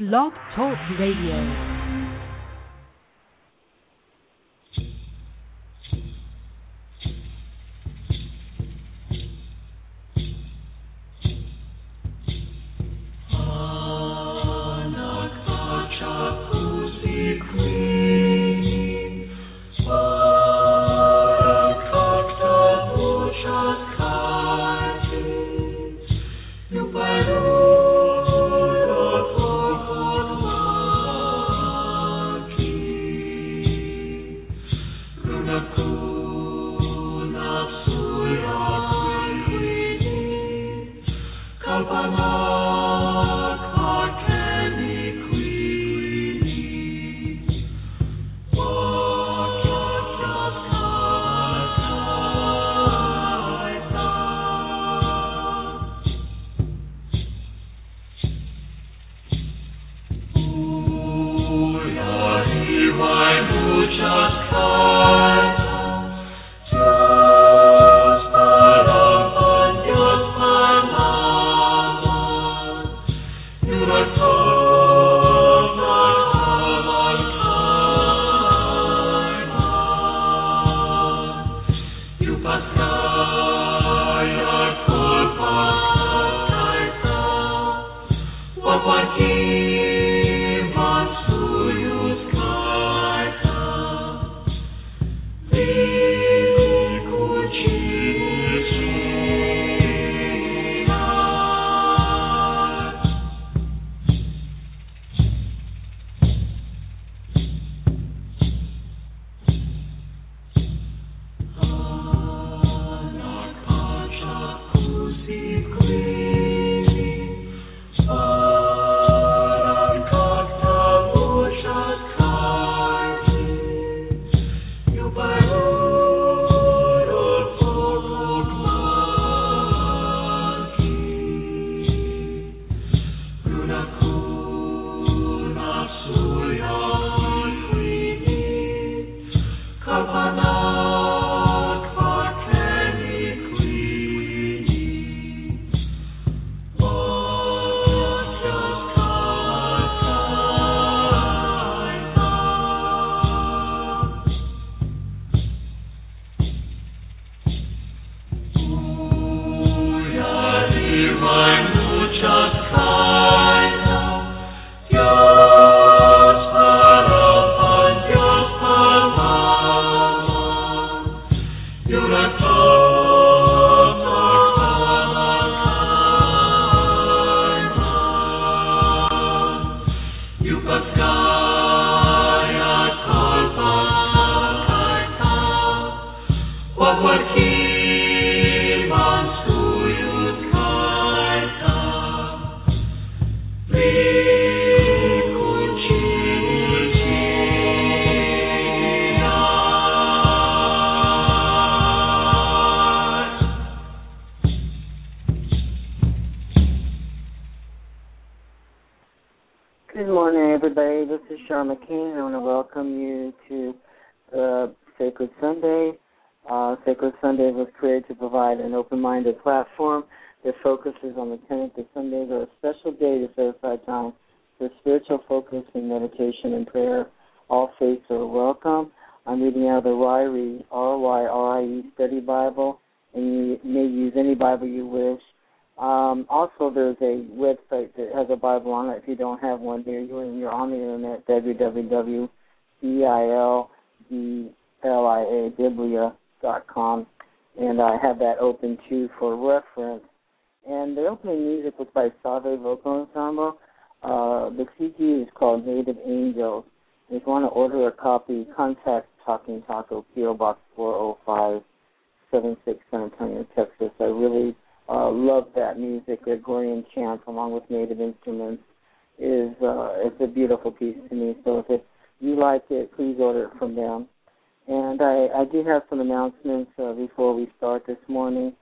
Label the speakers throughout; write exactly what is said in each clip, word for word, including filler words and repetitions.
Speaker 1: Blog Talk Radio.
Speaker 2: Platform that focuses on the tenets of Sundays are a special day to set aside time for spiritual focus and meditation and prayer. All faiths are welcome. I'm reading out of the Ryrie, R Y R I E Study Bible, and you may use any Bible you wish. Um, also, there's a website that has a Bible on it. If you don't have one there, you're, you're on the internet, w w w dot b i l b l i a biblia dot com. And I have that open, too, for reference. And the opening music was by Save Vocal Ensemble. Uh, the C D is called Native Angels. If you want to order a copy, contact Talking Taco, P O. Box four oh five seven six, San Antonio, Texas. I really uh, love that music. Gregorian chant, along with native instruments, is uh, it's a beautiful piece to me. So if it, you like it, please order it from them. And I, I do have some announcements uh, before we start this morning.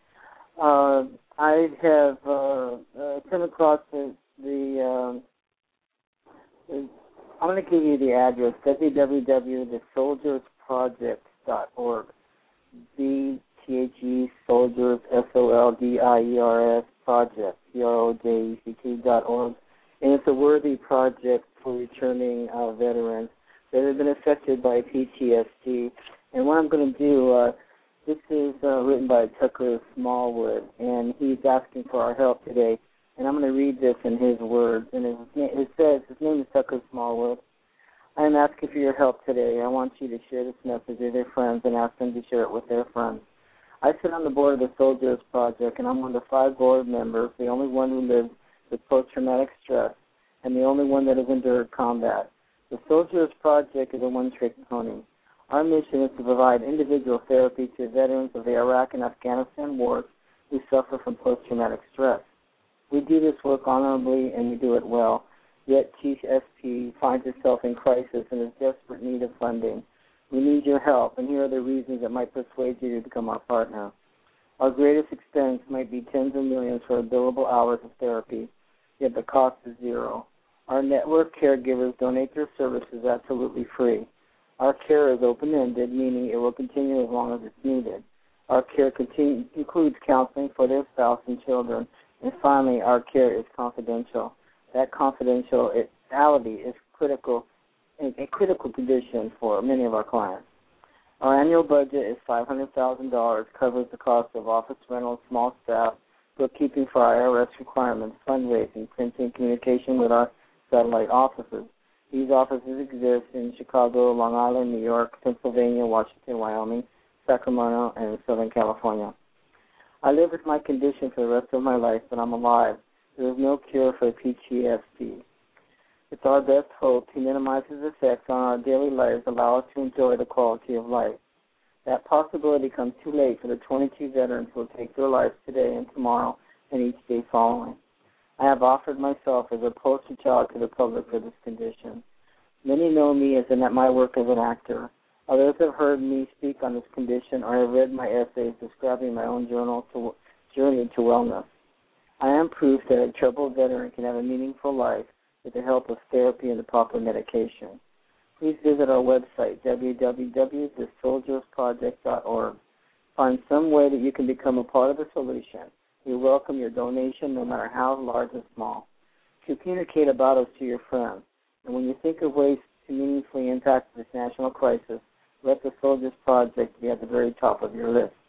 Speaker 2: Uh, I have uh, uh, come across the, the, um, the I'm going to give you the address, w w w dot the soldiers project dot org, B T H E, Soldiers, S O L D I E R S, Project, P R O J E C T dot org. and it's a worthy project for returning uh, veterans that have been affected by P T S D. And what I'm going to do, uh, this is uh, written by Tucker Smallwood, and he's asking for our help today. And I'm going to read this in his words. And his, it says, his name is Tucker Smallwood. I am asking for your help today. I want you to share this message with your friends and ask them to share it with their friends. I sit on the board of the Soldiers Project, and I'm one of the five board members, the only one who lives with post-traumatic stress, and the only one that has endured combat. The Soldiers Project is a one-trick pony. Our mission is to provide individual therapy to veterans of the Iraq and Afghanistan wars who suffer from post-traumatic stress. We do this work honorably, and we do it well. Yet T S P finds itself in crisis and is desperate need of funding. We need your help, and here are the reasons that might persuade you to become our partner. Our greatest expense might be tens of millions for billable hours of therapy, yet the cost is zero. Our network caregivers donate their services absolutely free. Our care is open-ended, meaning it will continue as long as it's needed. Our care continue, includes counseling for their spouse and children. And finally, our care is confidential. That confidentiality is critical, a critical condition for many of our clients. Our annual budget is five hundred thousand dollars, covers the cost of office rentals, small staff, bookkeeping for our I R S requirements, fundraising, printing, communication with our satellite offices. These offices exist in Chicago, Long Island, New York, Pennsylvania, Washington, Wyoming, Sacramento, and Southern California. I live with my condition for the rest of my life, but I'm alive. There is no cure for P T S D. It's our best hope to minimize its effects on our daily lives, allow us to enjoy the quality of life. That possibility comes too late for the twenty-two veterans who will take their lives today and tomorrow and each day following. I have offered myself as a poster child to the public for this condition. Many know me as in that my work as an actor. Others have heard me speak on this condition or have read my essays describing my own journal to, journey to wellness. I am proof that a troubled veteran can have a meaningful life with the help of therapy and the proper medication. Please visit our website, w w w dot the soldiers project dot org. Find some way that you can become a part of the solution. We welcome your donation, no matter how large or small. To communicate about us to your friends. And when you think of ways to meaningfully impact this national crisis, let the Soldiers Project be at the very top of your list.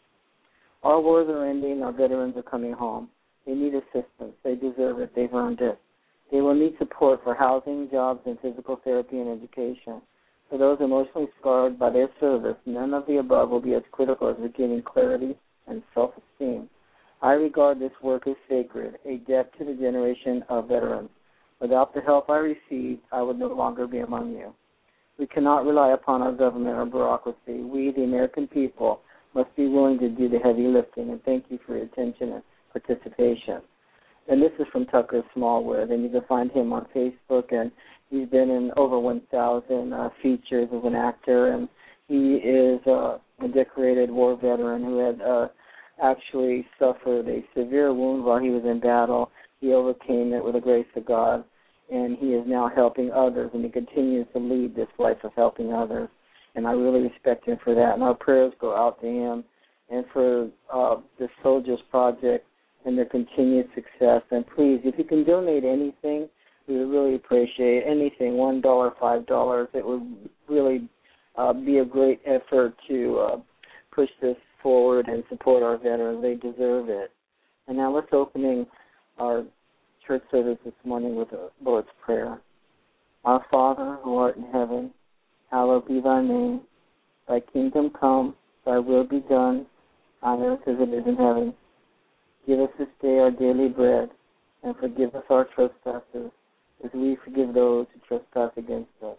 Speaker 2: Our wars are ending. Our veterans are coming home. They need assistance. They deserve it. They've earned it. They will need support for housing, jobs, and physical therapy and education. For those emotionally scarred by their service, none of the above will be as critical as regaining clarity and self-esteem. I regard this work as sacred, a debt to the generation of veterans. Without the help I received, I would no longer be among you. We cannot rely upon our government or bureaucracy. We, the American people, must be willing to do the heavy lifting, and thank you for your attention and participation. And this is from Tucker Smallwood, and you can find him on Facebook, and he's been in over one thousand uh, features as an actor, and he is uh, a decorated war veteran who had uh, actually suffered a severe wound while he was in battle. He overcame it with the grace of God, and he is now helping others, and he continues to lead this life of helping others, and I really respect him for that, and our prayers go out to him and for uh, the Soldiers Project and their continued success. And please, if you can donate anything, we would really appreciate anything, one dollar, five dollars. It would really uh, be a great effort to uh, push this forward and support our veterans. They deserve it. And now let's opening our church service this morning with the Lord's Prayer. Our Father, who art in heaven, hallowed be thy name. Thy kingdom come, thy will be done, on earth as it is in heaven. Give us this day our daily bread, and forgive us our trespasses, as we forgive those who trespass against us.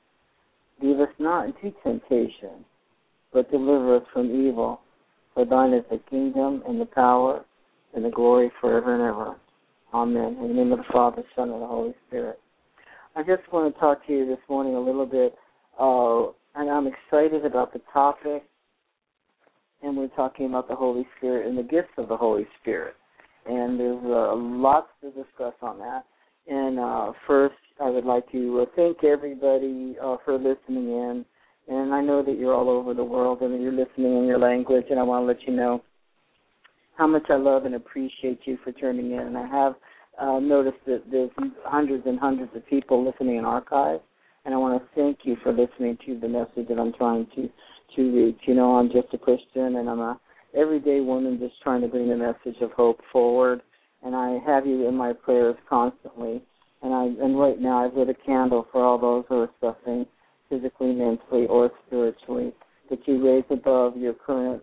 Speaker 2: Lead us not into temptation, but deliver us from evil. For thine is the kingdom, and the power, and the glory forever and ever. Amen. In the name of the Father, Son, and the Holy Spirit. I just want to talk to you this morning a little bit, uh, and I'm excited about the topic. And we're talking about the Holy Spirit and the gifts of the Holy Spirit. And there's uh, lots to discuss on that. And uh, first, I would like to uh, thank everybody uh, for listening in. And I know that you're all over the world and you're listening in your language, and I want to let you know how much I love and appreciate you for tuning in. And I have uh, noticed that there's hundreds and hundreds of people listening in archive, and I want to thank you for listening to the message that I'm trying to, to reach. You know, I'm just a Christian, and I'm a everyday woman just trying to bring the message of hope forward, and I have you in my prayers constantly. And I and right now I've lit a candle for all those who are suffering physically, mentally, or spiritually, that you raise above your current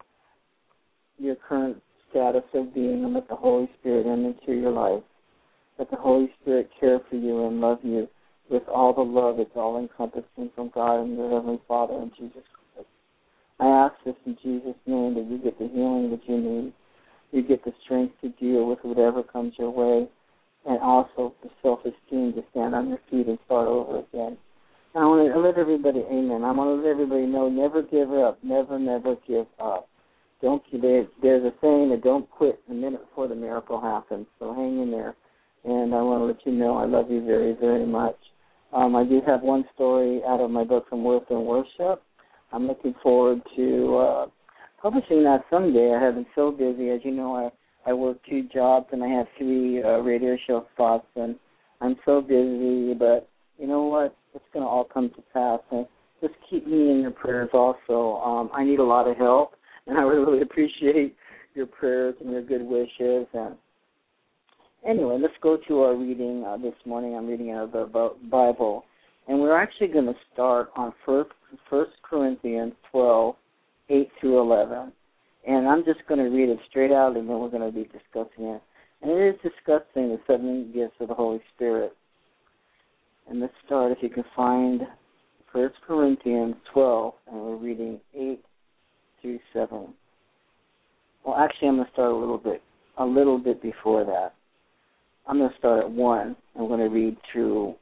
Speaker 2: your current status of being, and let the Holy Spirit enter into your life. Let the Holy Spirit care for you and love you with all the love that's all encompassing from God and your Heavenly Father and Jesus Christ. I ask this in Jesus' name, that you get the healing that you need. You get the strength to deal with whatever comes your way, and also the self-esteem to stand on your feet and start over again. And I want to let everybody, amen, I want to let everybody know, never give up, never, never give up. Don't, there, there's a saying that don't quit a minute before the miracle happens, so hang in there. And I want to let you know I love you very, very much. Um, I do have one story out of my book, From Worth and Worship. I'm looking forward to uh, publishing that someday. I have been so busy. As you know, I, I work two jobs and I have three uh, radio show spots, and I'm so busy. But you know what? It's going to all come to pass. And just keep me in your prayers also. Um, I need a lot of help, and I really appreciate your prayers and your good wishes. And anyway, let's go to our reading uh, this morning. I'm reading out of the Bible, and we're actually going to start on First Corinthians twelve, eight through eleven. And I'm just going to read it straight out, and then we're going to be discussing it. And it is discussing the seven gifts of the Holy Spirit. And let's start, if you can find First Corinthians twelve, and we're reading eight through seven. Well, actually, I'm going to start a little bit, a little bit before that. I'm going to start at one. I'm going to read through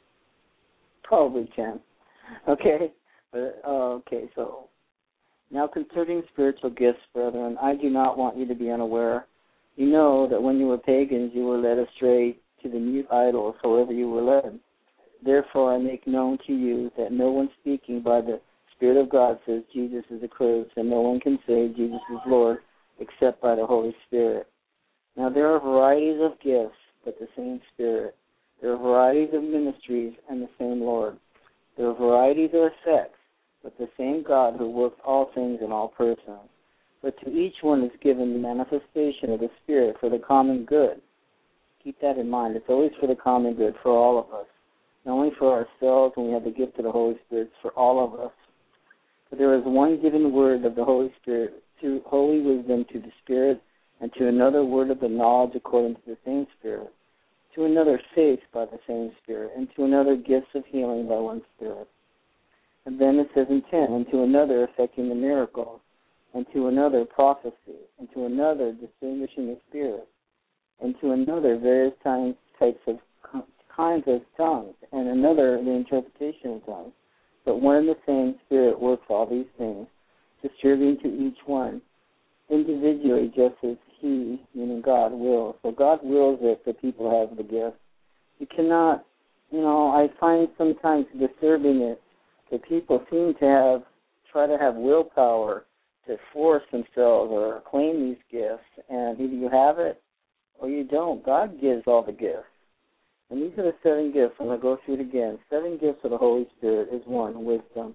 Speaker 2: probably ten. Okay? But, uh, okay, so now concerning spiritual gifts, brethren, I do not want you to be unaware. You know that when you were pagans, you were led astray to the mute idols, however you were led. Therefore, I make known to you that no one speaking by the Spirit of God says Jesus is accursed, and no one can say Jesus is Lord except by the Holy Spirit. Now there are varieties of gifts, but the same Spirit. There are varieties of ministries, and the same Lord. There are varieties of effects, but the same God who works all things in all persons. But to each one is given the manifestation of the Spirit for the common good. Keep that in mind. It's always for the common good, for all of us. Not only for ourselves when we have the gift of the Holy Spirit, it's for all of us. For there is one given word of the Holy Spirit, to holy wisdom to the Spirit, and to another word of the knowledge according to the same Spirit, to another faith by the same Spirit, and to another gifts of healing by one Spirit. And then it says in ten, and to another effecting the miracles, and to another prophecy, and to another distinguishing the Spirit, and to another various times, types of kinds of tongues, and another the interpretation of tongues. But one and the same Spirit works all these things, distributing to each one individually just as He, meaning God, wills. So God wills it that people have the gift. You cannot, you know, I find sometimes disturbing it that people seem to have, try to have willpower to force themselves or claim these gifts, and either you have it or you don't. God gives all the gifts. And these are the seven gifts. I'm going to go through it again. Seven gifts of the Holy Spirit is one, wisdom.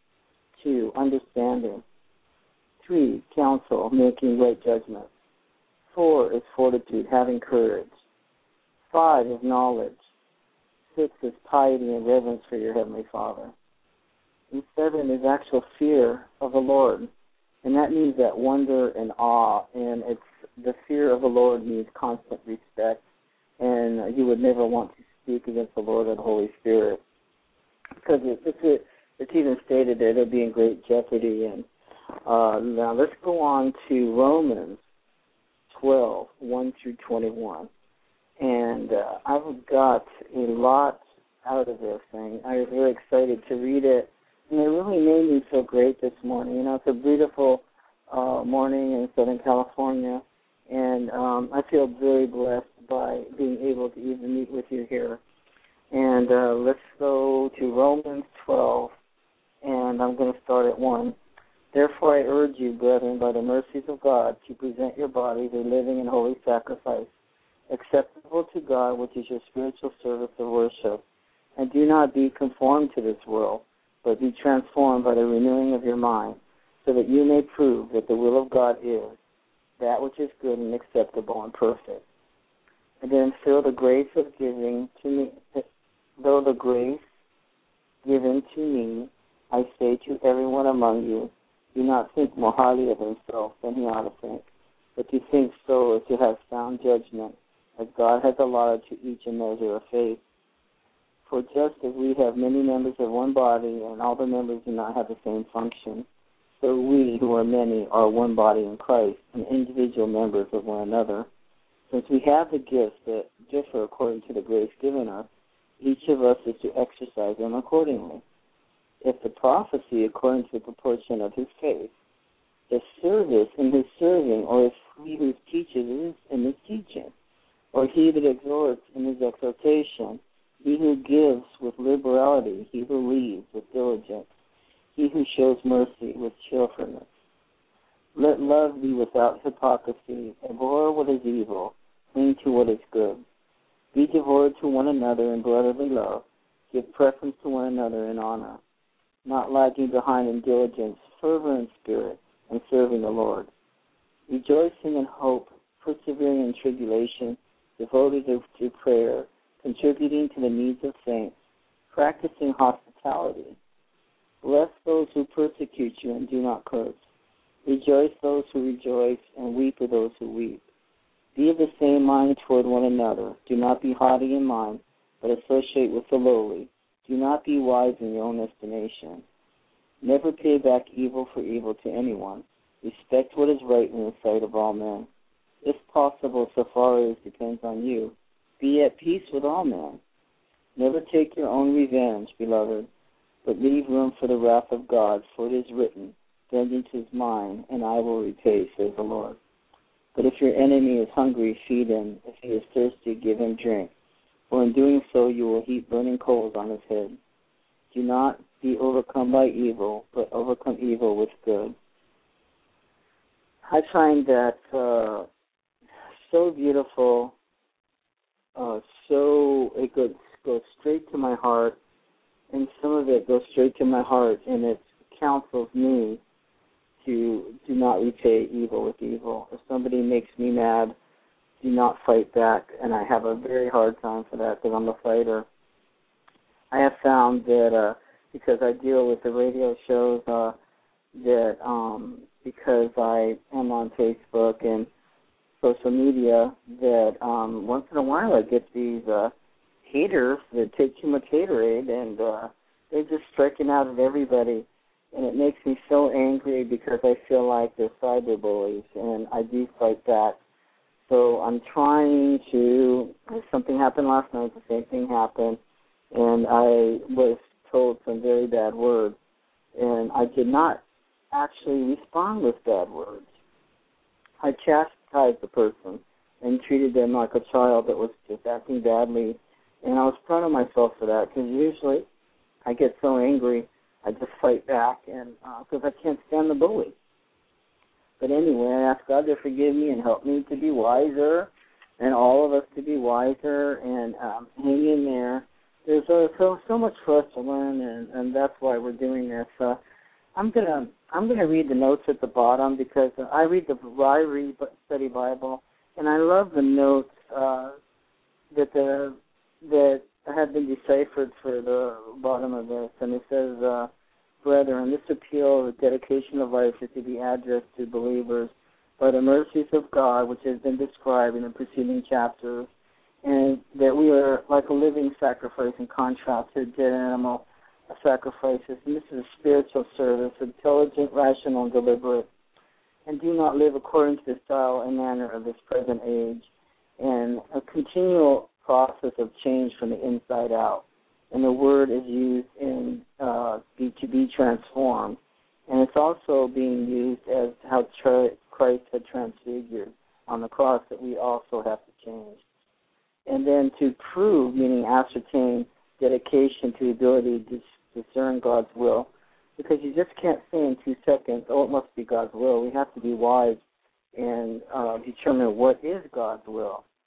Speaker 2: Two, understanding. Three, counsel, making right judgments. Four is fortitude, having courage. Five is knowledge. Six is piety and reverence for your Heavenly Father. And seven is actual fear of the Lord. And that means that wonder and awe. And it's the fear of the Lord means constant respect. And you would never want to speak against the Lord or the Holy Spirit. Because it, it's, it's even stated that it'll be in great jeopardy. And uh, now let's go on to Romans twelve, one through twenty-one. And uh, I've got a lot out of this thing. I was very excited to read it. And it really made me feel great this morning. You know, it's a beautiful uh, morning in Southern California. And um, I feel very blessed by being able to even meet with you here. And uh, let's go to Romans twelve, and I'm going to start at one. Therefore I urge you, brethren, by the mercies of God, to present your bodies a living and holy sacrifice, acceptable to God, which is your spiritual service of worship. And do not be conformed to this world, but be transformed by the renewing of your mind, so that you may prove that the will of God is that which is good and acceptable and perfect. And then feel the grace of giving to me, though the grace given to me, I say to everyone among you, do not think more highly of himself than he ought to think, but to think so as to have sound judgment, as God has allotted to each a measure of faith. For just as we have many members of one body, and all the members do not have the same function, so we, who are many, are one body in Christ, and individual members of one another. Since we have the gifts that differ according to the grace given us, each of us is to exercise them accordingly. If the prophecy according to the proportion of his faith, if service in his serving, or if he who teaches in his teaching, or he that exhorts in his exhortation, he who gives with liberality, he who leads with diligence, he who shows mercy with cheerfulness. Let love be without hypocrisy. Abhor what is evil. Cling to what is good. Be devoted to one another in brotherly love. Give preference to one another in honor. Not lagging behind in diligence, fervor in spirit, and serving the Lord. Rejoicing in hope, persevering in tribulation, devoted to, to prayer, contributing to the needs of saints, practicing hospitality. Bless those who persecute you and do not curse. Rejoice those who rejoice, and weep with those who weep. Be of the same mind toward one another. Do not be haughty in mind, but associate with the lowly. Do not be wise in your own estimation. Never pay back evil for evil to anyone. Respect what is right in the sight of all men. If possible, so far as depends on you, be at peace with all men. Never take your own revenge, beloved, but leave room for the wrath of God, for it is written, vengeance is mine, and I will repay, says the Lord. But if your enemy is hungry, feed him. If he is thirsty, give him drink. For in doing so, you will heap burning coals on his head. Do not be overcome by evil, but overcome evil with good. I find that uh, so beautiful, uh, so it goes, goes straight to my heart, and some of it goes straight to my heart, and it counsels me to do not repay evil with evil. If somebody makes me mad, do not fight back, and I have a very hard time for that because I'm a fighter. I have found that uh, because I deal with the radio shows, uh, that um, because I am on Facebook and social media, that um, once in a while I get these uh, haters that take too much haterade, and uh, they're just striking out at everybody. And it makes me so angry because I feel like they're cyberbullies, and I do fight back. So I'm trying to, something happened last night, the same thing happened, and I was told some very bad words, and I did not actually respond with bad words. I chastised the person and treated them like a child that was just acting badly, and I was proud of myself for that, because usually I get so angry, I just fight back, and because uh, I can't stand the bully. But anyway, I ask God to forgive me and help me to be wiser, and all of us to be wiser, and um, hang in there. There's uh, so so much for us to learn, and, and that's why we're doing this. Uh, I'm gonna I'm gonna read the notes at the bottom, because uh, I read the Ryrie Study Bible, and I love the notes uh, that the that have been deciphered for the bottom of this, and it says, uh, brethren, this appeal, the dedication of life, is to be addressed to believers by the mercies of God, which has been described in the preceding chapters, and that we are like a living sacrifice in contrast to dead animal sacrifices. And this is a spiritual service, intelligent, rational, and deliberate, and do not live according to the style and manner of this present age, and a continual process of change from the inside out. And the word is used in uh, be, to be transformed. And it's also being used as how Christ had transfigured on the cross, that we also have to change. And then to prove, meaning ascertain, dedication to the ability to discern God's will. Because you just can't say in two seconds, oh, it must be God's will. We have to be wise and uh, determine what is God's will.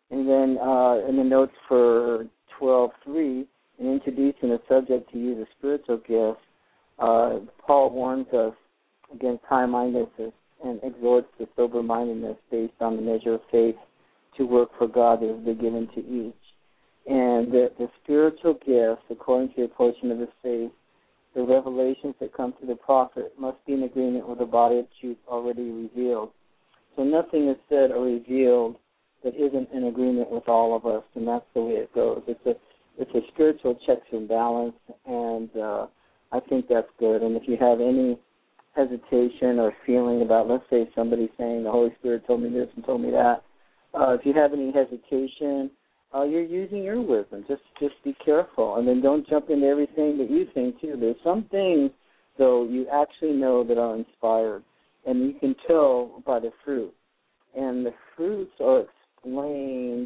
Speaker 2: And then uh, in the notes for twelve three, in introducing the subject to use a spiritual gift, uh, Paul warns us against high-mindedness and exhorts to sober-mindedness based on the measure of faith to work for God that has been given to each. And the, the spiritual gifts, according to the portion of his faith, the revelations that come to the prophet must be in agreement with the body of truth already revealed. So nothing is said or revealed that isn't in agreement with all of us, and that's the way it goes. It's a it's a spiritual checks and balance, and uh, I think that's good. And if you have any hesitation or feeling about, let's say, somebody saying the Holy Spirit told me this and told me that, uh, if you have any hesitation, uh, you're using your wisdom. Just just be careful, and then don't jump into everything that you think too. There's some things, though, you actually know that are inspired, and you can tell by the fruit. And the fruits are explained.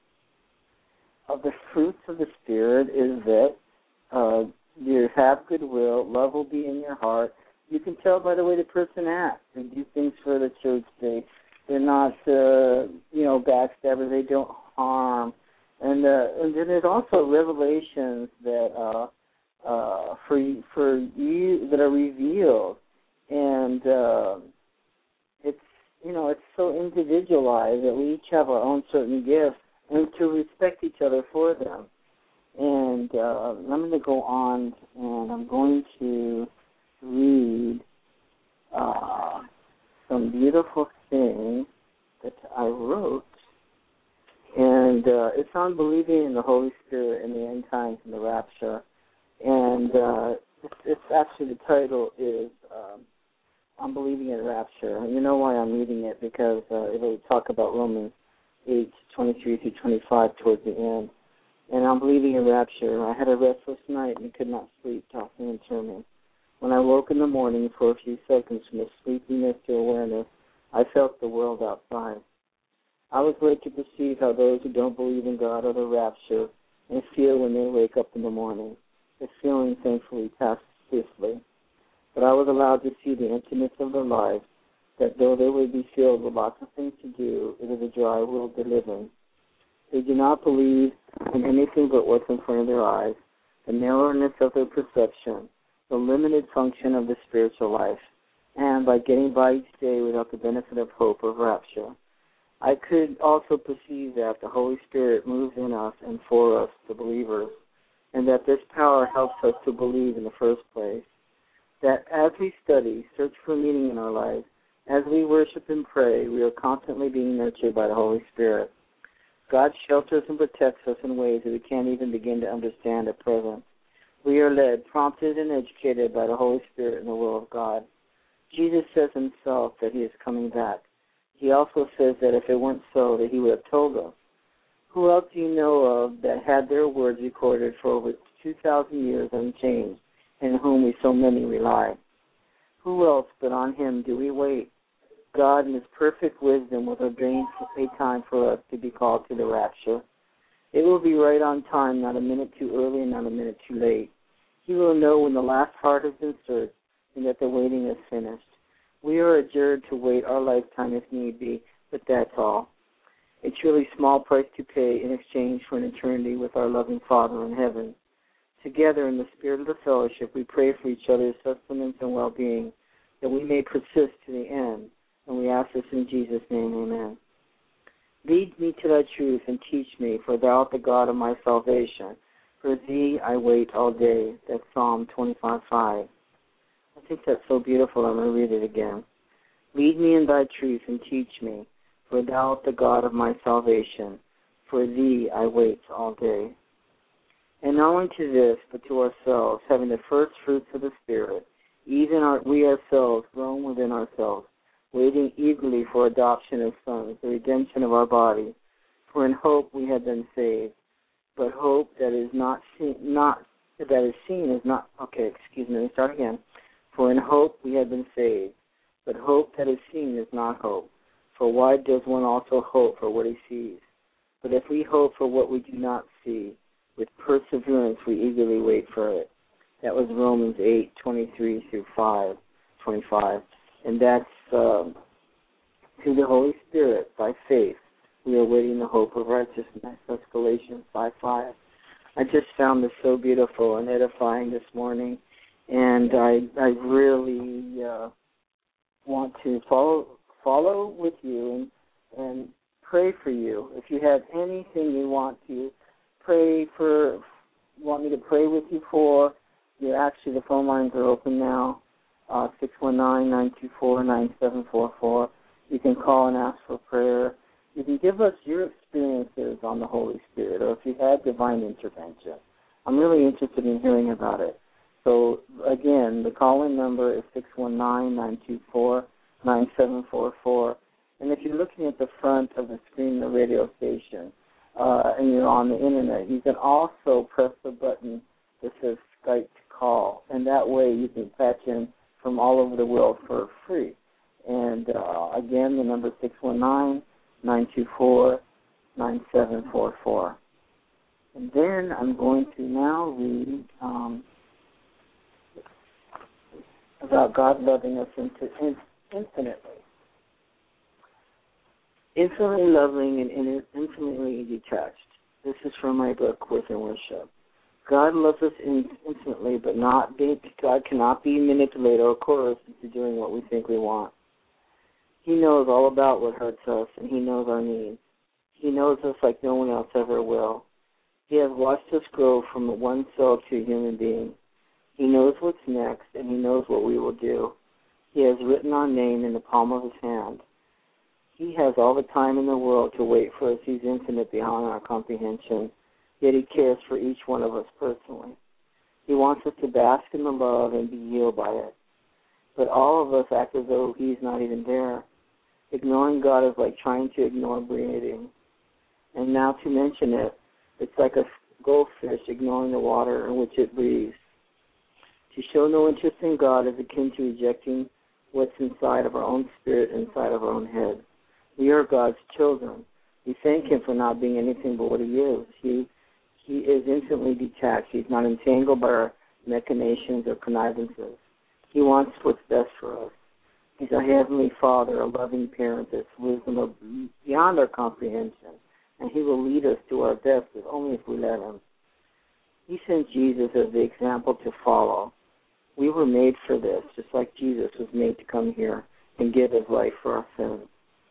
Speaker 2: Of the fruits of the Spirit is that uh, you have goodwill, love will be in your heart. You can tell by the way the person acts. They do things for the church. They they're not uh, you know backstabbers. They don't harm. And uh, and then there's also revelations that uh, uh, for for you that are revealed, and uh, it's you know it's so individualized that we each have our own certain gifts, and to respect each other for them. And uh, I'm going to go on, and I'm going to read uh, some beautiful things that I wrote. And uh, it's on believing in the Holy Spirit in the end times and the rapture. And uh, it's, it's actually, the title is um, I'm Believing in Rapture. And you know why I'm reading it, because uh, it'll talk about Romans eight, twenty-three through twenty-five towards the end. And I'm believing in rapture. I had a restless night and could not sleep, tossing and turning. When I woke in the morning for a few seconds from the sleepiness to awareness, I felt the world outside. I was led to perceive how those who don't believe in God are the rapture and feel when they wake up in the morning. The feeling, thankfully, passed swiftly. But I was allowed to see the emptiness of their lives, that though they would be filled with lots of things to do, it is a dry world to live in. They do not believe in anything but what's in front of their eyes, the narrowness of their perception, the limited function of the spiritual life, and by getting by each day without the benefit of hope of rapture. I could also perceive that the Holy Spirit moves in us and for us, the believers, and that this power helps us to believe in the first place. That as we study, search for meaning in our lives, as we worship and pray, we are constantly being nurtured by the Holy Spirit. God shelters and protects us in ways that we can't even begin to understand at present. We are led, prompted, and educated by the Holy Spirit in the will of God. Jesus says himself that he is coming back. He also says that if it weren't so, that he would have told us. Who else do you know of that had their words recorded for over two thousand years unchanged, and in whom we so many rely? Who else but on him do we wait? God in his perfect wisdom will ordain a time for us to be called to the rapture. It will be right on time, not a minute too early and not a minute too late. He will know when the last heart has been searched and that the waiting is finished. We are adjured to wait our lifetime if need be, but that's all. A truly small price to pay in exchange for an eternity with our loving Father in heaven. Together in the spirit of the fellowship, we pray for each other's sustenance and well-being, that we may persist to the end. And we ask this in Jesus' name, amen. Lead me to thy truth and teach me, for thou art the God of my salvation. For thee I wait all day. That's Psalm twenty-five five. I think that's so beautiful, I'm going to read it again. Lead me in thy truth and teach me, for thou art the God of my salvation. For thee I wait all day. And not only to this, but to ourselves, having the first fruits of the Spirit, even our, we ourselves grown within ourselves, waiting eagerly for adoption as sons, the redemption of our body. For in hope we have been saved. But hope that is not seen, not that is seen is not. Okay, excuse me. Let me start again. For in hope we have been saved. But hope that is seen is not hope. For why does one also hope for what he sees? But if we hope for what we do not see, with perseverance we eagerly wait for it. That was Romans eight twenty-three through five twenty-five, and that's um, through the Holy Spirit by faith. we are waiting the hope of righteousness. That's Galatians five five. I just found this so beautiful and edifying this morning, and I I really uh, want to follow follow with you and, and pray for you. If you have anything you want to pray for, want me to pray with you for, you're actually, the phone lines are open now, uh, six one nine, nine two four, nine seven four four. You can call and ask for prayer. You can give us your experiences on the Holy Spirit, or if you had divine intervention. I'm really interested in hearing about it. So, again, the call-in number is six one nine, nine two four, nine seven four four. And if you're looking at the front of the screen of the radio station uh, and you're on the Internet, you can also press the button that says Skype to call, and that way you can patch in from all over the world for free. And, uh, again, the number is six one nine, nine two four, nine seven four four. And then I'm going to now read um, about God loving us infinitely. Infinitely loving and infinitely detached. This is from my book, Within Worship. God loves us infinitely, but not being, God cannot be manipulated or coerced into doing what we think we want. He knows all about what hurts us, and He knows our needs. He knows us like no one else ever will. He has watched us grow from one cell to a human being. He knows what's next, and He knows what we will do. He has written our name in the palm of His hand. He has all the time in the world to wait for us. He's infinite beyond our comprehension, yet He cares for each one of us personally. He wants us to bask in the love and be healed by it. But all of us act as though He's not even there. Ignoring God is like trying to ignore breathing. And now to mention it, it's like a goldfish ignoring the water in which it breathes. To show no interest in God is akin to rejecting what's inside of our own spirit, inside of our own head. We are God's children. We thank Him for not being anything but what He is. He He is infinitely detached. He's not entangled by our machinations or connivances. He wants what's best for us. He's a heavenly Father, a loving parent that's wisdom beyond our comprehension, and He will lead us to our best if only if we let Him. He sent Jesus as the example to follow. We were made for this, just like Jesus was made to come here and give His life for our sins.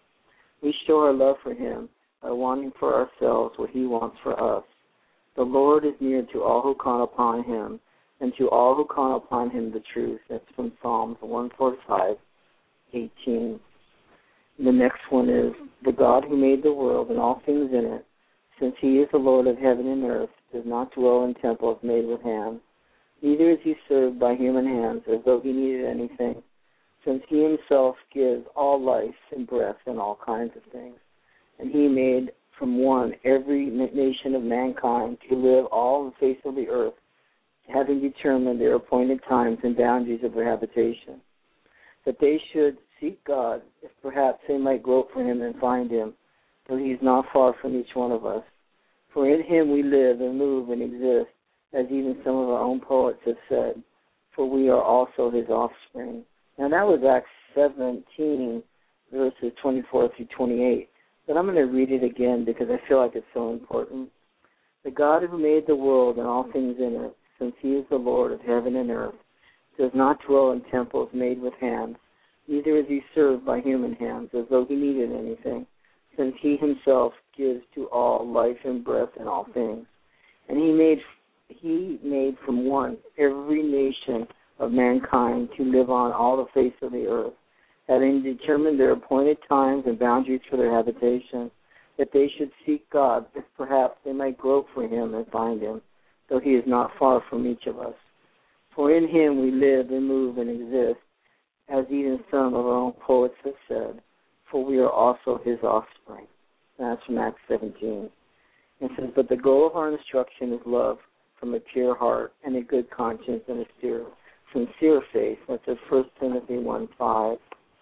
Speaker 2: We show our love for Him by wanting for ourselves what He wants for us. The Lord is near to all who call upon Him, and to all who call upon Him the truth. That's from Psalms one forty-five, eighteen. The next one is, the God who made the world and all things in it, since He is the Lord of heaven and earth, does not dwell in temples made with hands. Neither is He served by human hands as though He needed anything, since He Himself gives all life and breath and all kinds of things. And He made from one every nation of mankind to live all the face of the earth, having determined their appointed times and boundaries of their habitation, that they should seek God, if perhaps they might grope for Him and find Him, though He is not far from each one of us. For in Him we live and move and exist, as even some of our own poets have said, for we are also His offspring. Now that was Acts seventeen, verses twenty-four through twenty-eight. But I'm going to read it again because I feel like it's so important. The God who made the world and all things in it, since He is the Lord of heaven and earth, does not dwell in temples made with hands, neither is He served by human hands, as though He needed anything, since He Himself gives to all life and breath and all things. And He made He made from one every nation of mankind to live on all the face of the earth, having determined their appointed times and boundaries for their habitation, that they should seek God, if perhaps they might grope for Him and find Him, though He is not far from each of us. For in Him we live and move and exist, as even some of our own poets have said, for we are also His offspring. And that's from Acts seventeen. It says, but the goal of our instruction is love from a pure heart and a good conscience and a sincere, sincere faith. That's at First Timothy one five.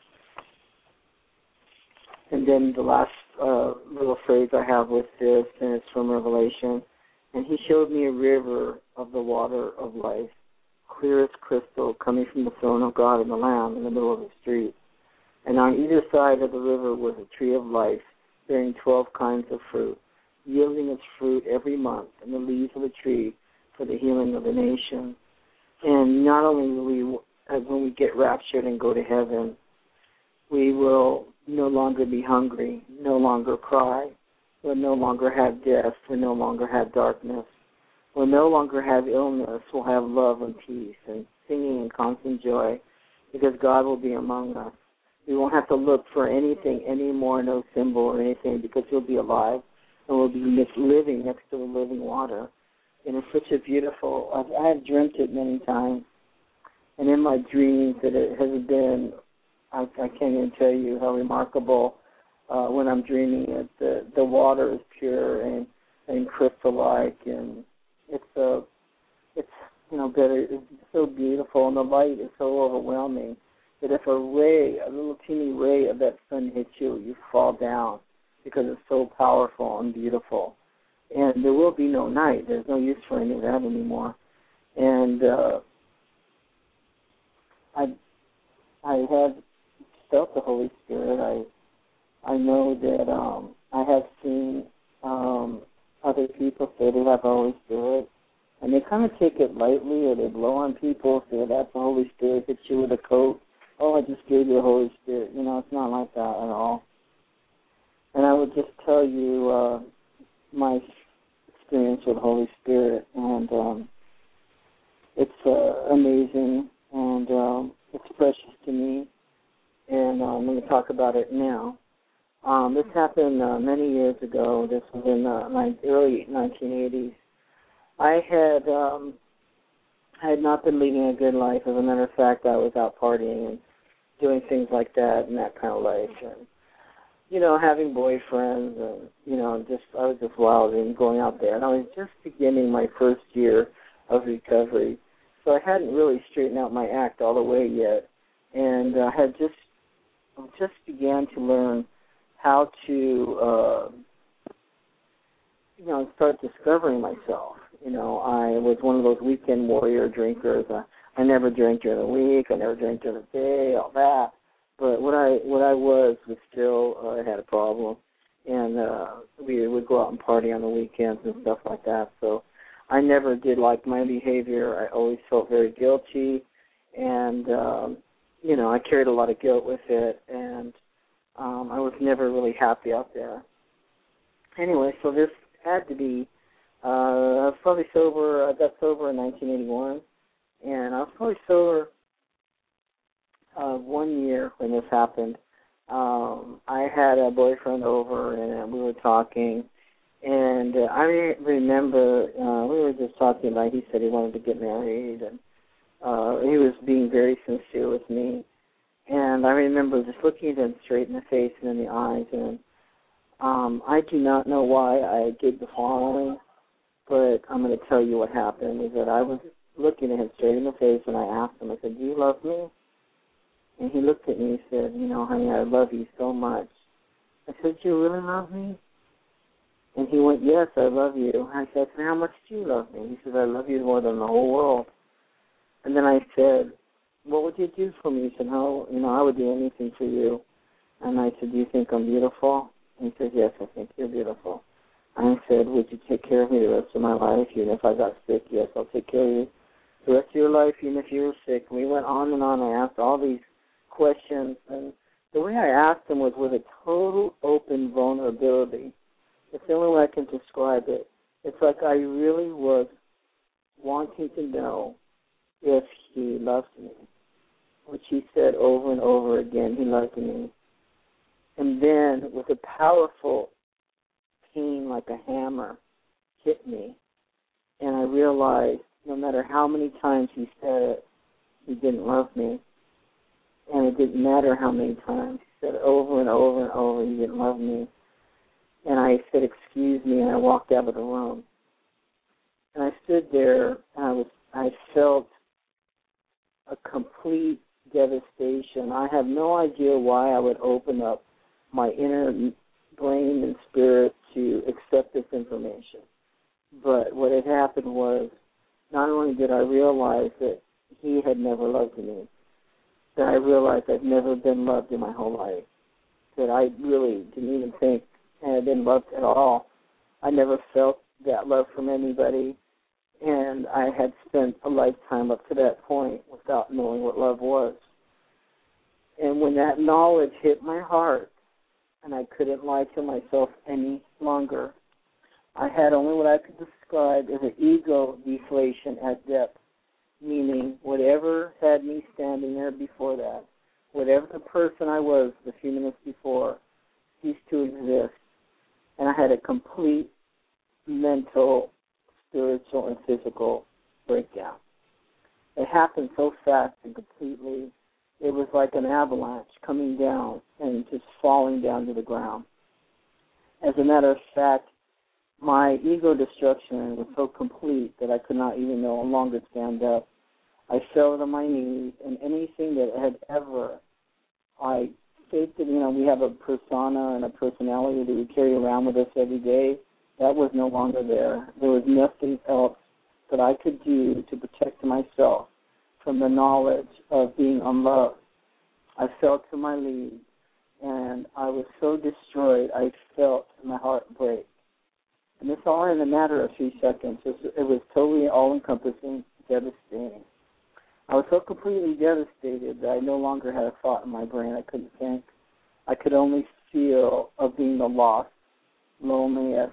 Speaker 2: And then the last uh, little phrase I have with this, and it's from Revelation, and He showed me a river of the water of life, clear as crystal, coming from the throne of God and the Lamb in the middle of the street. And on either side of the river was a tree of life, bearing twelve kinds of fruit, yielding its fruit every month, and the leaves of the tree for the healing of the nation. And not only will we, as when we get raptured and go to heaven, we will no longer be hungry, no longer cry, we'll no longer have death, we'll no longer have darkness, we'll no longer have illness, we'll have love and peace and singing and constant joy, because God will be among us. We won't have to look for anything anymore, no symbol or anything, because He'll be alive and we'll be living next to the living water. And it's such a beautiful, I've, I have dreamt it many times, and in my dreams that it has been, I, I can't even tell you how remarkable uh, when I'm dreaming it. The, the water is pure and, and crystal-like, and it's a, it's you know, better, it's so beautiful, and the light is so overwhelming that if a ray, a little teeny ray of that sun hits you, you fall down because it's so powerful and beautiful. And there will be no night. There's no use for any of that anymore. And uh, I, I have felt the Holy Spirit. I, I know that um, I have seen um, other people say they have the Holy Spirit, and they kind of take it lightly, or they blow on people, say that's the Holy Spirit, hit you with a coat. Oh, I just gave you the Holy Spirit. You know, it's not like that at all. And I would just tell you uh, my experience with the Holy Spirit, and um, it's uh, amazing, and um, it's precious to me, and um, I'm going to talk about it now. Um, this happened uh, many years ago. This was in uh, my early nineteen eighties. I had um, I had not been leading a good life. As a matter of fact, I was out partying and doing things like that and that kind of life, and you know, having boyfriends, and you know, just I was just wild and going out there. And I was just beginning my first year of recovery, so I hadn't really straightened out my act all the way yet, and I uh, had just just began to learn how to, uh, you know, start discovering myself. You know, I was one of those weekend warrior drinkers. I, I never drank during the week. I never drank during the day. All that. But what I what I was was still uh, had a problem, and uh, we would go out and party on the weekends and stuff like that. So I never did like my behavior. I always felt very guilty, and um, you know I carried a lot of guilt with it, and um, I was never really happy out there. Anyway, so this had to be. Uh, I was probably sober. I got sober in nineteen eighty-one, and I was probably sober. Uh, one year when this happened, um, I had a boyfriend over, and we were talking, and uh, I re- remember uh, we were just talking about, he said he wanted to get married, and uh, he was being very sincere with me, and I remember just looking at him straight in the face and in the eyes, and um, I do not know why I did the following, but I'm going to tell you what happened, is that I was looking at him straight in the face, and I asked him, I said, do you love me? And he looked at me and said, you know, honey, I love you so much. I said, do you really love me? And he went, yes, I love you. I said, how much do you love me? He said, I love you more than the whole world. And then I said, what would you do for me? He said, how, you know, I would do anything for you. And I said, do you think I'm beautiful? And he said, yes, I think you're beautiful. I said, would you take care of me the rest of my life? Even if I got sick, yes, I'll take care of you the rest of your life, even if you were sick. We went on and on. I asked all these questions, and the way I asked them was with a total open vulnerability. It's the only way I can describe it. It's like I really was wanting to know if he loved me, which he said over and over again, he loved me. And then with a powerful pain like a hammer hit me, and I realized no matter how many times he said it, he didn't love me. And it didn't matter how many times. He said over and over and over, he didn't love me. And I said, excuse me, and I walked out of the room. And I stood there, and I was, I felt a complete devastation. I have no idea why I would open up my inner brain and spirit to accept this information. But what had happened was, not only did I realize that he had never loved me, that I realized I'd never been loved in my whole life, that I really didn't even think and I didn't love at all. I never felt that love from anybody, and I had spent a lifetime up to that point without knowing what love was. And when that knowledge hit my heart, and I couldn't lie to myself any longer, I had only what I could describe as an ego deflation at depth, meaning whatever had me standing there before that, whatever the person I was a few minutes before, ceased to exist. And I had a complete mental, spiritual, and physical breakdown. It happened so fast and completely. It was like an avalanche coming down and just falling down to the ground. As a matter of fact, my ego destruction was so complete that I could not even no longer stand up. I fell to my knees, and anything that had ever, I faked it, you know, we have a persona and a personality that we carry around with us every day. That was no longer there. There was nothing else that I could do to protect myself from the knowledge of being unloved. I fell to my knees, and I was so destroyed, I felt my heart break. And this all in a matter of three seconds. It was, it was totally all-encompassing, devastating. I was so completely devastated that I no longer had a thought in my brain. I couldn't think. I could only feel of being the lost, loneliest,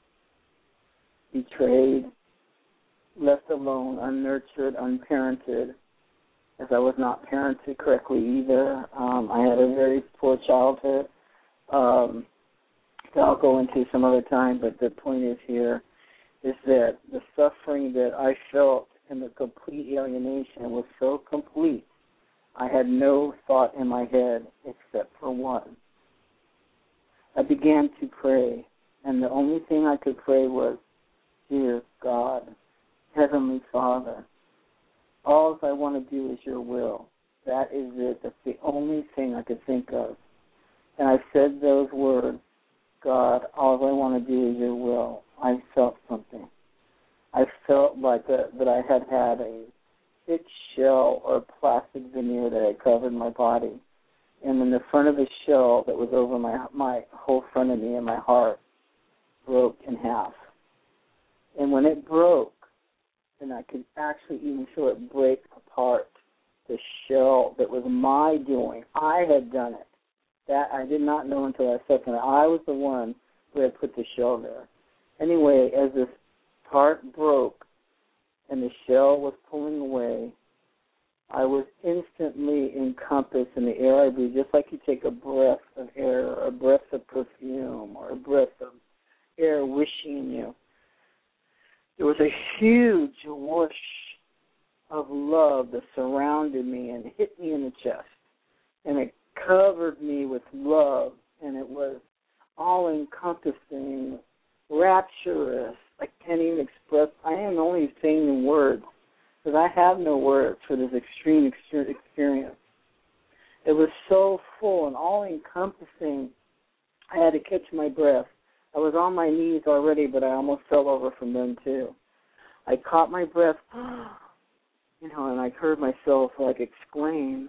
Speaker 2: betrayed, left alone, unnurtured, unparented, as I was not parented correctly either. Um, I had a very poor childhood. Um, that I'll go into some other time, but the point is here is that the suffering that I felt and the complete alienation was so complete, I had no thought in my head except for one. I began to pray, and the only thing I could pray was, Dear God, Heavenly Father, all I want to do is your will. That is it. That's the only thing I could think of. And I said those words, God, all I want to do is your will. I felt something. I felt like a, that I had had a thick shell or plastic veneer that had covered my body. And then the front of the shell that was over my my whole front of me and my heart broke in half. And when it broke, then I could actually even feel it break apart the shell that was my doing. I had done it. That I did not know until that second. I was the one who had put the shell there. Anyway, as this part broke and the shell was pulling away, I was instantly encompassed in the air I breathed, just like you take a breath of air or a breath of perfume or a breath of air wishing you. There was a huge whoosh of love that surrounded me and hit me in the chest. And it covered me with love, and it was all-encompassing, rapturous. I can't even express. I am only saying in words, because I have no words for this extreme experience. It was so full and all-encompassing, I had to catch my breath. I was on my knees already, but I almost fell over from them, too. I caught my breath, you know, and I heard myself, like, exclaim,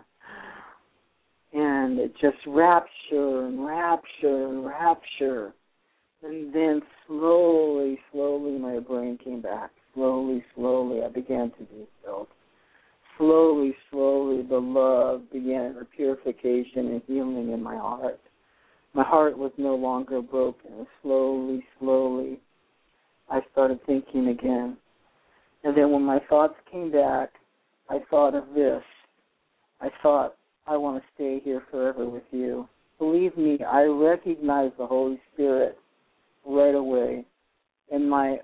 Speaker 2: and it just rapture and rapture and rapture. And then slowly, slowly my brain came back. Slowly, slowly I began to be filled. Slowly, slowly the love began, the purification and healing in my heart. My heart was no longer broken. Slowly, slowly I started thinking again. And then when my thoughts came back, I thought of this. I thought, I want to stay here forever with you. Believe me, I recognized the Holy Spirit right away. And my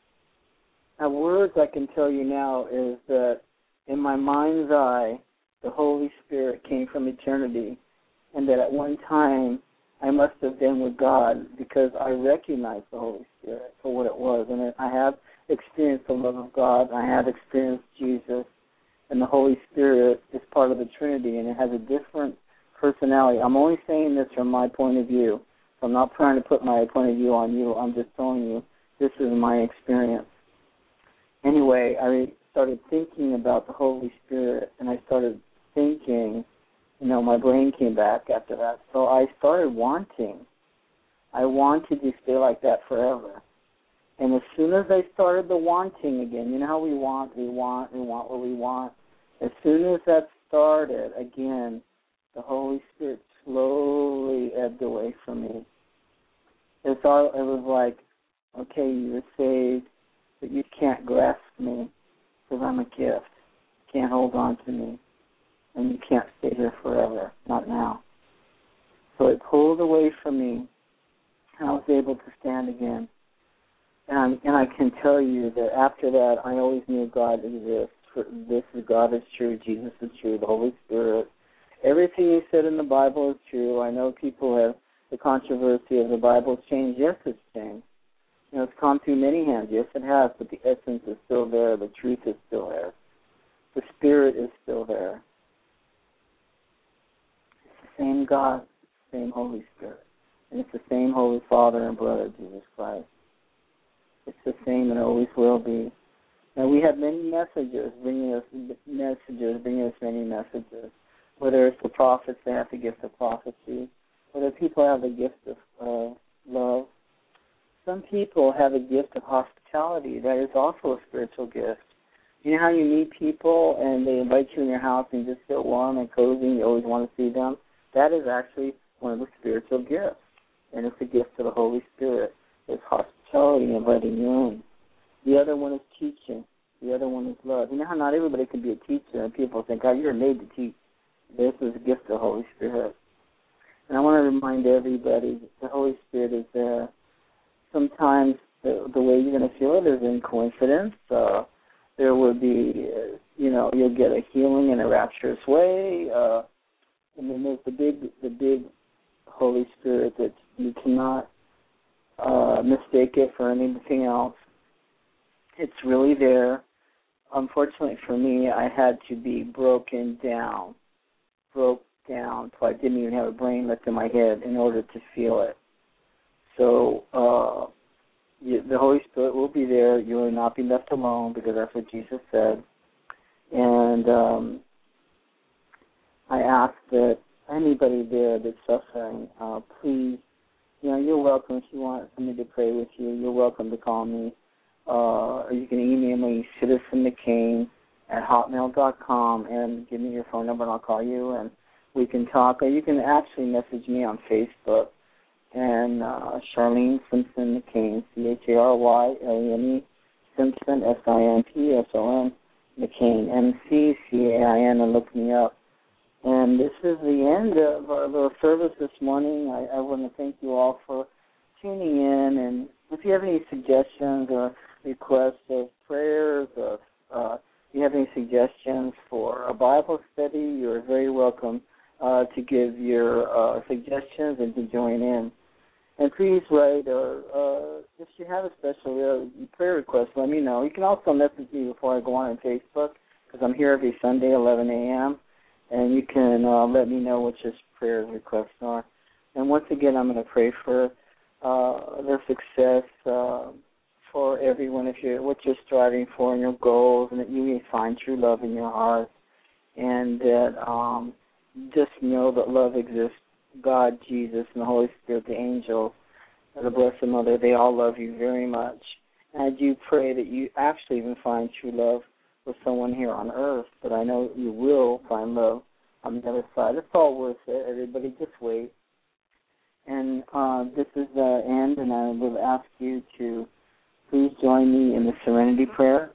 Speaker 2: uh, words I can tell you now is that in my mind's eye, the Holy Spirit came from eternity, and that at one time I must have been with God because I recognized the Holy Spirit for what it was. And I have experienced the love of God. I have experienced Jesus. And the Holy Spirit is part of the Trinity, and it has a different personality. I'm only saying this from my point of view. So I'm not trying to put my point of view on you. I'm just telling you this is my experience. Anyway, I started thinking about the Holy Spirit, and I started thinking, you know, my brain came back after that. So I started wanting I wanted to stay like that forever. And as soon as I started the wanting again, you know how we want, we want, we want what we want. As soon as that started, again, the Holy Spirit slowly ebbed away from me. It's all, it was like, okay, you were saved, but you can't grasp me because I'm a gift. You can't hold on to me, and you can't stay here forever, not now. So it pulled away from me, and I was able to stand again. And, and I can tell you that after that, I always knew God exists. For this is God is true, Jesus is true, the Holy Spirit. Everything He said in the Bible is true. I know people have the controversy of the Bible's changed. Yes, it's changed. You know, it's gone through many hands. Yes, it has, but the essence is still there. The truth is still there. The Spirit is still there. It's the same God, same Holy Spirit. And it's the same Holy Father and Brother, Jesus Christ. It's the same and always will be. And we have many messages bringing us messages, bringing us many messages. Whether it's the prophets, they have the gift of prophecy. Whether people have the gift of uh, love. Some people have a gift of hospitality. That is also a spiritual gift. You know how you meet people and they invite you in your house and you just feel warm and cozy and you always want to see them? That is actually one of the spiritual gifts. And it's a gift of the Holy Spirit. It's hospitality, inviting you in. The other one is teaching. The other one is love. You know how not everybody can be a teacher, and people think, oh, you're made to teach. This is a gift of the Holy Spirit. And I want to remind everybody that the Holy Spirit is there. Sometimes the, the way you're going to feel it is in coincidence. Uh, there will be, uh, you know, you'll get a healing in a rapturous way. Uh, and then there's the big, the big Holy Spirit that you cannot uh, mistake it for anything else. It's really there. Unfortunately for me, I had to be broken down, broke down, so I didn't even have a brain left in my head in order to feel it. So uh, you, the Holy Spirit will be there. You will not be left alone because that's what Jesus said. And um, I ask that anybody there that's suffering, uh, please, you know, you're welcome if you want somebody to pray with you. You're welcome to call me. Uh, or you can email me, Citizen McCain at hotmail dot com, and give me your phone number and I'll call you and we can talk. Or you can actually message me on Facebook and uh, Charlene Simpson McCain, C H A R Y L E N E, Simpson, S I M P S O N, McCain, M C C A I N, and look me up. And this is the end of our little service this morning. I, I want to thank you all for tuning in. And if you have any suggestions or requests of prayers, or uh, if you have any suggestions for a Bible study, you're very welcome uh, to give your uh, suggestions and to join in. And please write, or uh, if you have a special uh, prayer request, let me know. You can also message me before I go on on Facebook, because I'm here every Sunday, eleven a.m., and you can uh, let me know what your prayer requests are. And once again, I'm going to pray for uh, their success uh, for everyone, if you're what you're striving for and your goals, and that you may find true love in your heart, and that um, just know that love exists. God, Jesus, and the Holy Spirit, the angels, the Blessed Mother, they all love you very much. And I do pray that you actually even find true love with someone here on earth, but I know you will find love on the other side. It's all worth it. Everybody just wait. And uh, this is the end, and I will ask you to please join me in the Serenity Prayer.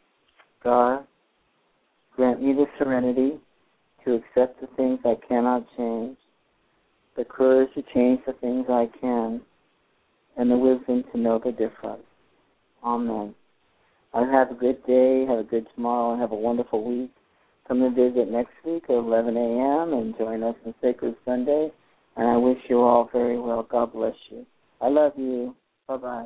Speaker 2: God, grant me the serenity to accept the things I cannot change, the courage to change the things I can, and the wisdom to know the difference. Amen. I have a good day, have a good tomorrow, and have a wonderful week. Come and visit next week at eleven a.m. and join us on Sacred Sunday. And I wish you all very well. God bless you. I love you. Bye-bye.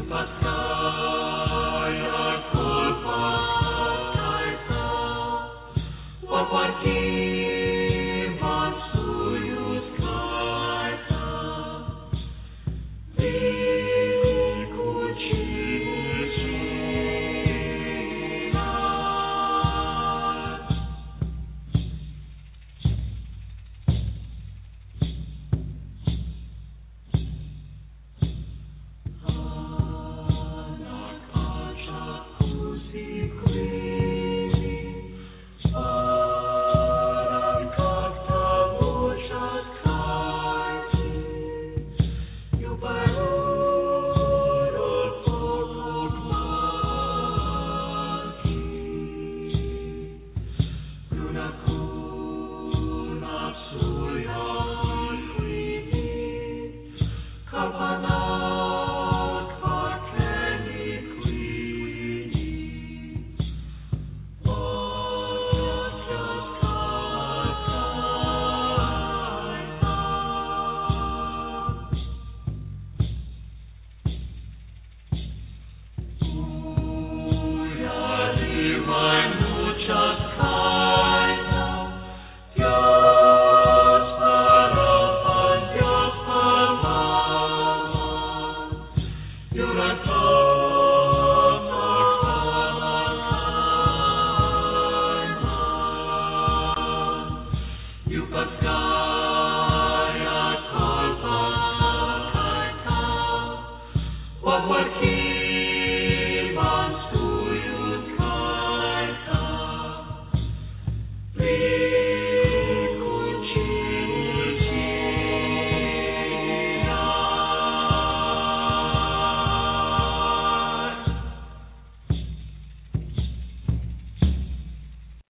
Speaker 3: Pascal.